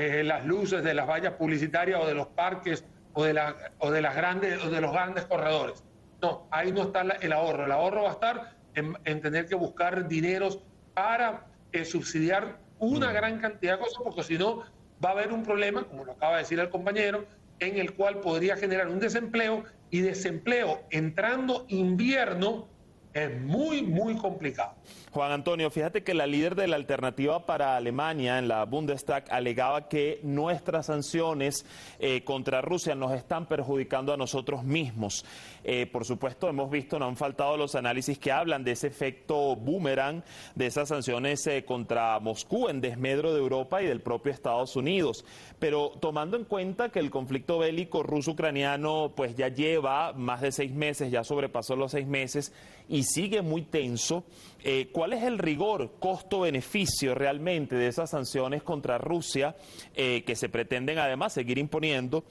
luces de las vallas publicitarias o de los parques o de los grandes corredores. No, ahí no está el ahorro. El ahorro va a estar en tener que buscar dineros para subsidiar una gran cantidad de cosas, porque si no va a haber un problema, como lo acaba de decir el compañero, en el cual podría generar un desempleo, y desempleo entrando invierno es muy, muy complicado. Juan Antonio, fíjate que la líder de la Alternativa para Alemania en la Bundestag alegaba que nuestras sanciones contra Rusia nos están perjudicando a nosotros mismos. Por supuesto, hemos visto, no han faltado los análisis que hablan de ese efecto boomerang de esas sanciones contra Moscú en desmedro de Europa y del propio Estados Unidos. Pero tomando en cuenta que el conflicto bélico ruso-ucraniano pues ya lleva más de 6 meses, ya sobrepasó los 6 meses y sigue muy tenso, ¿cuál es el rigor, costo-beneficio realmente de esas sanciones contra Rusia que se pretenden además seguir imponiendo?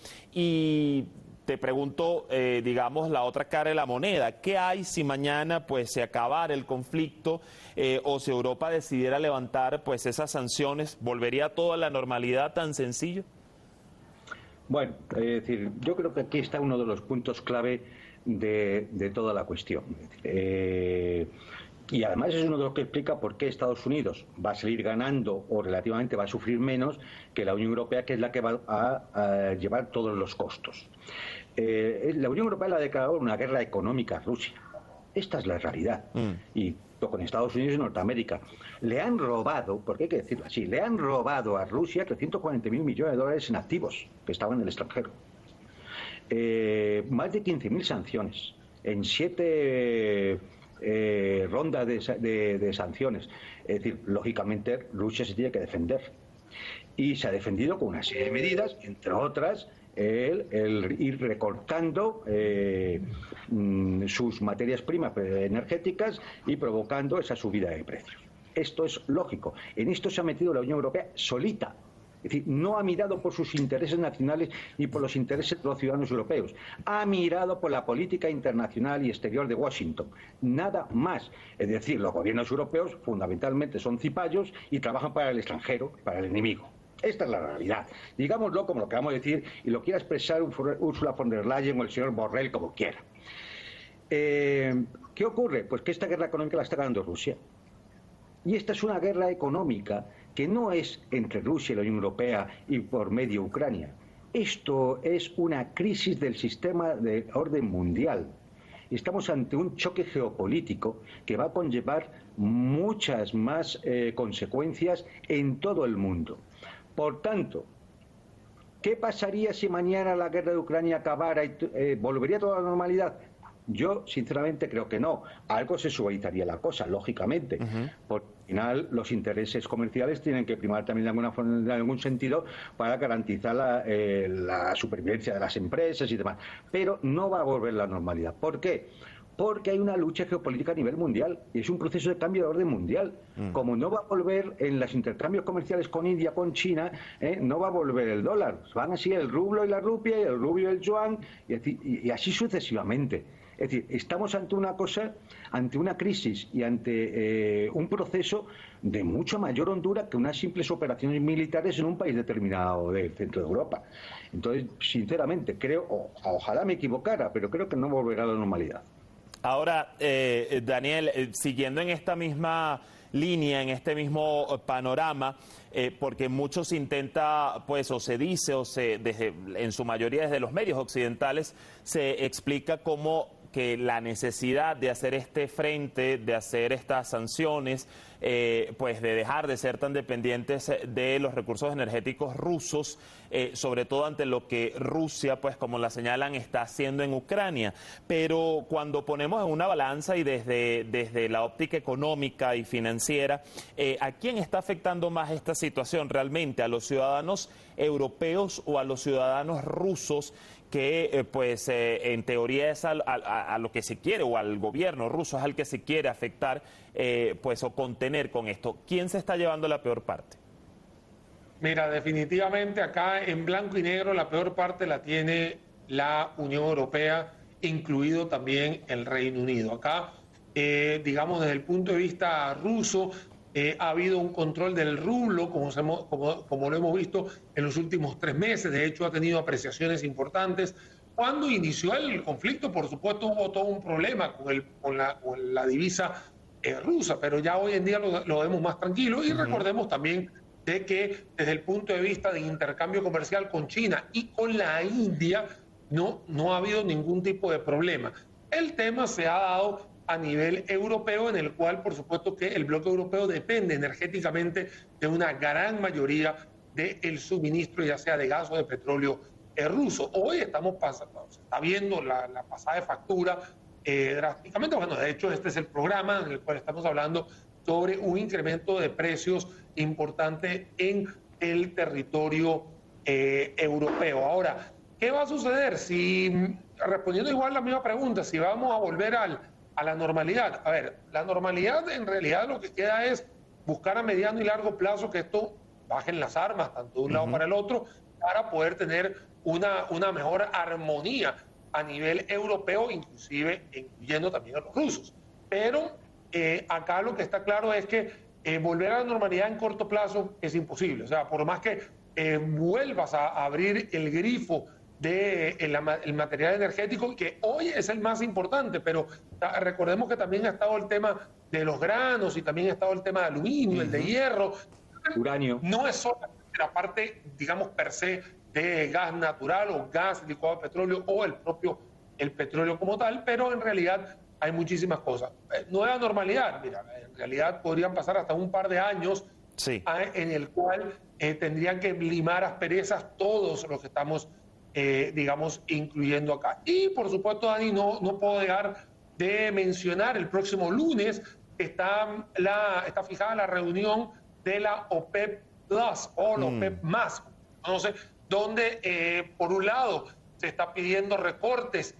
Y te pregunto, digamos, la otra cara de la moneda. ¿Qué hay si mañana pues se acabara el conflicto o si Europa decidiera levantar pues esas sanciones? ¿Volvería todo a la normalidad tan sencillo? Bueno, es decir, yo creo que aquí está uno de los puntos clave de toda la cuestión. Y además es uno de los que explica por qué Estados Unidos va a salir ganando o relativamente va a sufrir menos que la Unión Europea, que es la que va a llevar todos los costos. La Unión Europea le ha declarado una guerra económica a Rusia. Esta es la realidad. Y con Estados Unidos y Norteamérica. Le han robado, porque hay que decirlo así, le han robado a Rusia 340.000 millones de dólares en activos que estaban en el extranjero. Más de 15.000 sanciones en 7 rondas de sanciones. Es decir, lógicamente Rusia se tiene que defender. Y se ha defendido con una serie de medidas, entre otras, el ir recortando sus materias primas energéticas y provocando esa subida de precios. Esto es lógico. En esto se ha metido la Unión Europea solita. Es decir, no ha mirado por sus intereses nacionales ni por los intereses de los ciudadanos europeos. Ha mirado por la política internacional y exterior de Washington. Nada más. Es decir, los gobiernos europeos fundamentalmente son cipayos y trabajan para el extranjero, para el enemigo. Esta es la realidad. Digámoslo como lo queramos decir y lo quiera expresar Ursula von der Leyen o el señor Borrell como quiera. ¿Qué ocurre? Pues que esta guerra económica la está ganando Rusia. Y esta es una guerra económica que no es entre Rusia y la Unión Europea y por medio Ucrania. Esto es una crisis del sistema de orden mundial. Estamos ante un choque geopolítico que va a conllevar muchas más consecuencias en todo el mundo. Por tanto, ¿qué pasaría si mañana la guerra de Ucrania acabara y volvería toda la normalidad? Yo, sinceramente, creo que no. Algo se suavizaría la cosa, lógicamente. Porque al final los intereses comerciales tienen que primar también de algún sentido para garantizar la supervivencia de las empresas y demás. Pero no va a volver la normalidad. ¿Por qué? porque hay una lucha geopolítica a nivel mundial y es un proceso de cambio de orden mundial. Como no va a volver en los intercambios comerciales con India, con China, no va a volver el dólar. Van así el rublo y la rupia, y el rublo y el yuan, y así sucesivamente. Es decir, estamos ante una cosa, ante una crisis y ante un proceso de mucho mayor hondura que unas simples operaciones militares en un país determinado del centro de Europa. Entonces, sinceramente, creo, ojalá me equivocara, pero creo que no volverá a la normalidad. Ahora, Daniel, siguiendo en esta misma línea, en este mismo panorama, porque muchos intenta, pues, o se dice, en su mayoría desde los medios occidentales, se explica como que la necesidad de hacer este frente, de hacer estas sanciones, pues de dejar de ser tan dependientes de los recursos energéticos rusos, sobre todo ante lo que Rusia, pues como la señalan, está haciendo en Ucrania. Pero cuando ponemos en una balanza y desde la óptica económica y financiera, ¿a quién está afectando más esta situación realmente? ¿A los ciudadanos europeos o a los ciudadanos rusos? Que pues en teoría es a lo que se quiere, o al gobierno ruso es al que se quiere afectar, pues o contener con esto. ¿Quién se está llevando la peor parte? Mira, definitivamente acá en blanco y negro la peor parte la tiene la Unión Europea, incluido también el Reino Unido. Acá, digamos, desde el punto de vista ruso, ha habido un control del rublo, como lo hemos visto en los últimos 3 meses. De hecho, ha tenido apreciaciones importantes. Cuando inició el conflicto, por supuesto, hubo todo un problema con la divisa rusa, pero ya hoy en día lo vemos más tranquilo. Y recordemos también de que desde el punto de vista de intercambio comercial con China y con la India, no ha habido ningún tipo de problema. El tema se ha dado a nivel europeo, en el cual, por supuesto, que el bloque europeo depende energéticamente de una gran mayoría del suministro, ya sea de gas o de petróleo ruso. Hoy estamos está viendo la pasada de factura drásticamente. Bueno, de hecho, este es el programa en el cual estamos hablando sobre un incremento de precios importante en el territorio europeo. Ahora, ¿qué va a suceder? Respondiendo igual la misma pregunta, si vamos a volver a la normalidad. A ver, la normalidad en realidad lo que queda es buscar a mediano y largo plazo que esto bajen las armas, tanto de un lado para el otro, para poder tener una mejor armonía a nivel europeo, inclusive incluyendo también a los rusos. Pero acá lo que está claro es que volver a la normalidad en corto plazo es imposible. O sea, por más que vuelvas a abrir el grifo el material energético, que hoy es el más importante, pero recordemos que también ha estado el tema de los granos y también ha estado el tema de aluminio, el de hierro, uranio. No es solo la parte, digamos, per se de gas natural o gas licuado de petróleo o el petróleo como tal, pero en realidad hay muchísimas cosas. Nueva normalidad, mira, en realidad podrían pasar hasta un par de años en el cual tendrían que limar asperezas todos los que estamos digamos, incluyendo acá. Y por supuesto, Dani, no puedo dejar de mencionar el próximo lunes está fijada la reunión de la OPEP Plus o la OPEP más, no sé, donde por un lado se está pidiendo recortes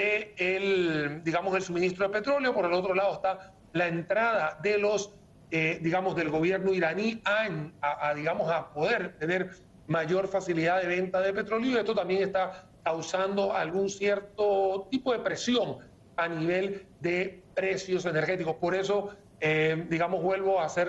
del suministro de petróleo, por el otro lado está la entrada de los del gobierno iraní a poder tener mayor facilidad de venta de petróleo, y esto también está causando algún cierto tipo de presión a nivel de precios energéticos. Por eso, vuelvo a hacer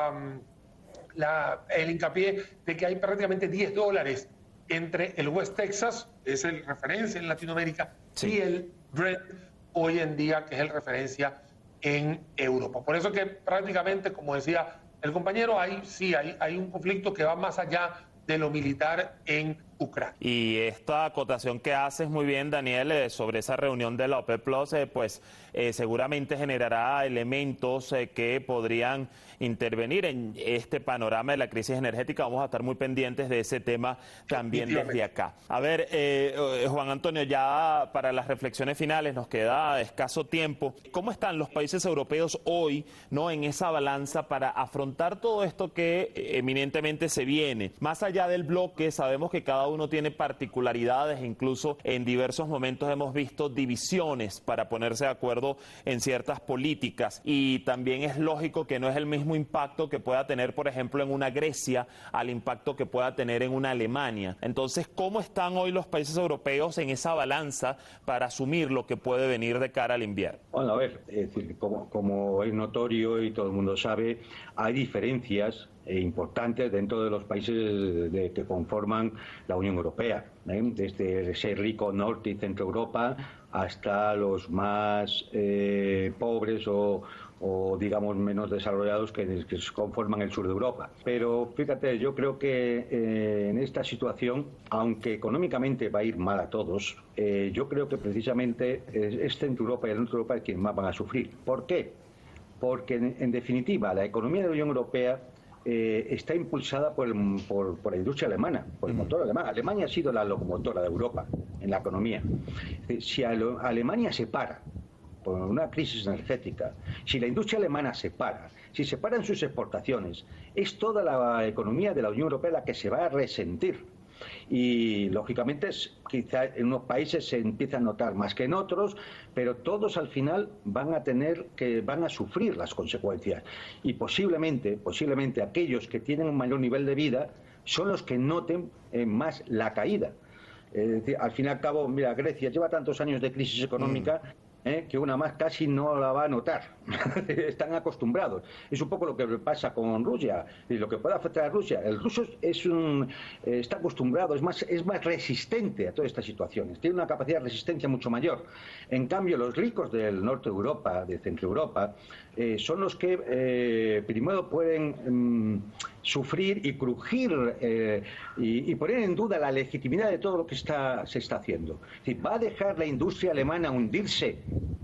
el hincapié de que hay prácticamente $10 entre el West Texas, que es el referencia en Latinoamérica, y el Brent hoy en día, que es el referencia en Europa. Por eso que prácticamente, como decía el compañero, hay un conflicto que va más allá de lo militar en Ucrania. Y esta acotación que haces muy bien, Daniel, sobre esa reunión de la OPEP Plus, seguramente generará elementos que podrían intervenir en este panorama de la crisis energética. Vamos a estar muy pendientes de ese tema también desde acá. A ver, Juan Antonio, ya para las reflexiones finales nos queda escaso tiempo. ¿Cómo están los países europeos hoy, en esa balanza para afrontar todo esto que eminentemente se viene? Más allá del bloque, sabemos que cada uno tiene particularidades, incluso en diversos momentos hemos visto divisiones para ponerse de acuerdo en ciertas políticas, y también es lógico que no es el mismo impacto que pueda tener, por ejemplo, en una Grecia al impacto que pueda tener en una Alemania. Entonces, ¿cómo están hoy los países europeos en esa balanza para asumir lo que puede venir de cara al invierno? Bueno, a ver, es decir, como es notorio y todo el mundo sabe, hay diferencias importantes dentro de los países que conforman la Unión Europea, desde ese rico norte y centro Europa hasta los más pobres o digamos menos desarrollados que conforman el sur de Europa. Pero fíjate, yo creo que en esta situación, aunque económicamente va a ir mal a todos, yo creo que precisamente es Centro Europa y el Norte de Europa quienes más van a sufrir. ¿Por qué? Porque en definitiva la economía de la Unión Europea está impulsada por la industria alemana, por el motor alemán. Alemania ha sido la locomotora de Europa en la economía. Si Alemania se para por una crisis energética, si la industria alemana se para, si se paran sus exportaciones, es toda la economía de la Unión Europea la que se va a resentir. Y lógicamente quizá en unos países se empieza a notar más que en otros, pero todos al final van a sufrir las consecuencias, y posiblemente aquellos que tienen un mayor nivel de vida son los que noten más la caída. Es decir, al fin y al cabo, mira, Grecia lleva tantos años de crisis económica que una más casi no la va a notar. Están acostumbrados. Es un poco lo que pasa con Rusia y lo que puede afectar a Rusia. El ruso está acostumbrado, es más resistente a todas estas situaciones. Tiene una capacidad de resistencia mucho mayor. En cambio, los ricos del norte de Europa, de Centro Europa, son los que primero pueden sufrir y crujir y poner en duda la legitimidad de todo lo que se está haciendo. Es decir, ¿va a dejar la industria alemana hundirse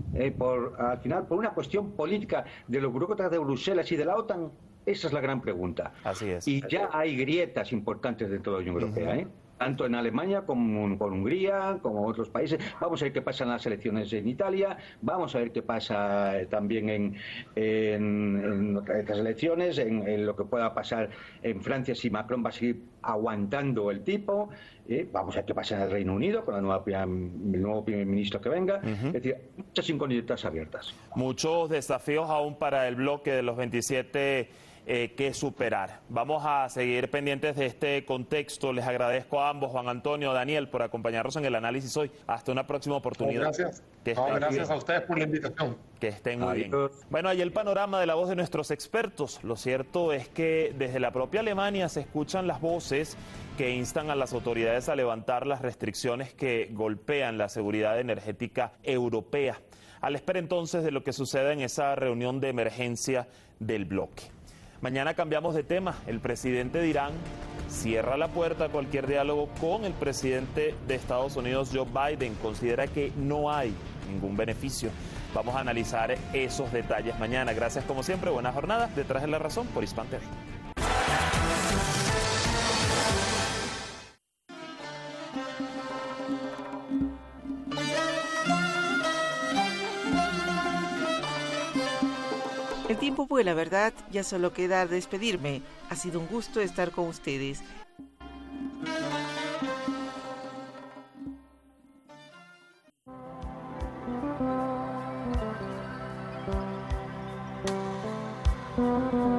al final por una cuestión política de los burócratas de Bruselas y de la OTAN? Esa es la gran pregunta. Así es. Y ya hay grietas importantes dentro de la Unión Europea, tanto en Alemania como con Hungría, como otros países. Vamos a ver qué pasa en las elecciones en Italia, vamos a ver qué pasa también en otras elecciones, en lo que pueda pasar en Francia si Macron va a seguir aguantando el tipo. Vamos a ver qué pasa en el Reino Unido con el nuevo primer ministro que venga. Es decir, muchas incógnitas abiertas. Muchos desafíos aún para el bloque de los 27 que superar. Vamos a seguir pendientes de este contexto. Les agradezco a ambos, Juan Antonio, Daniel, por acompañarnos en el análisis hoy. Hasta una próxima oportunidad. Gracias. Gracias a ustedes por la invitación. Que estén muy bien. Bueno, ahí el panorama de la voz de nuestros expertos. Lo cierto es que desde la propia Alemania se escuchan las voces que instan a las autoridades a levantar las restricciones que golpean la seguridad energética europea. A la espera entonces de lo que suceda en esa reunión de emergencia del bloque. Mañana cambiamos de tema. El presidente de Irán cierra la puerta a cualquier diálogo con el presidente de Estados Unidos, Joe Biden. Considera que no hay ningún beneficio. Vamos a analizar esos detalles mañana. Gracias como siempre. Buena jornada. Detrás de la razón por Hispan TV. El tiempo vuela, ¿verdad? Ya solo queda despedirme. Ha sido un gusto estar con ustedes. Thank you.